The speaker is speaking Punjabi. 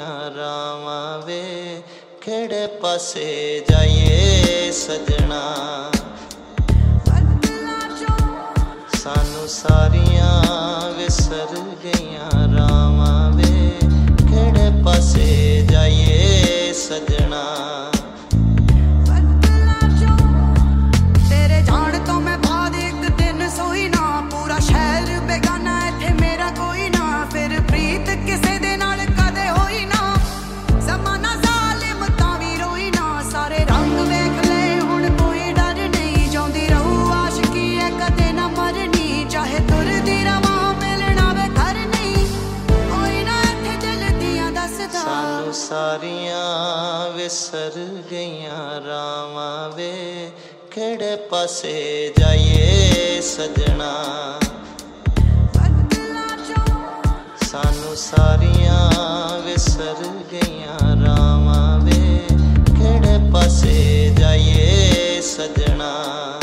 ਰਾਵਾਂ ਵੇ ਕਿਹੜੇ ਪਾਸੇ ਜਾਈਏ ਸਜਣਾ। ਸਾਨੂੰ ਸਾਰੀਆਂ ਵਿਸਰ ਗਈਆਂ ਰਾਵਾਂ ਵੇ ਕਿਹੜੇ ਪਾਸੇ ਜਾਈਏ ਸਜਣਾ। ਤੇਰੇ ਜਾਣ ਤੋਂ ਮੈਂ ਬਾਅਦ ਇੱਕ ਦਿਨ ਸੋਈ ਨਾ, ਪੂਰਾ ਸ਼ਹਿਰ ਬੇਗਾਨਾ ਇੱਥੇ ਮੇਰਾ ਕੋਈ ਨਾ। ਫਿਰ ਪ੍ਰੀਤ ਕਿਸੇ ਦੇ ਨਾਲ ਕਦੇ ਹੋਈ ਨਾ, ਜ਼ਮਾਨਾ ਜ਼ਾਲਿਮ ਤਾਂ ਵੀ ਰੋਈ ਨਾ। ਸਾਰੇ ਰੰਗ ਵੇਖ ਲਏ ਹੁਣ ਕੋਈ ਡਰ ਨਹੀਂ, ਜਿਉਂਦੀ ਰਹੂ ਆਸ਼ਕੀ ਹੈ ਕਦੇ ਨਾ ਮਰਨੀ। ਚਾਹੇ ਤੁਰਦੀ ਰਵਾਂ ਮਿਲਣਾ ਵੇ ਘਰ ਨਹੀਂ, ਕੋਈ ਨਾ ਇੱਥੇ ਦਿਲ ਦੀਆਂ ਦੱਸਦਾ। ਸਾਨੂੰ ਸਾਰੀਆਂ ਵਿਸਰ ਗਈਆਂ ਰਾਵਾਂ ਵੇ ਕਿਹੜੇ ਪਾਸੇ ਜਾਈਏ ਸਜਣਾ। ਸਾਨੂੰ ਸਾਰੀਆਂ ਵਿਸਰ ਗਈਆਂ ਰਾਵਾਂ ਵੇ ਕਿਹੜੇ ਪਾਸੇ ਜਾਈਏ ਸਜਣਾ।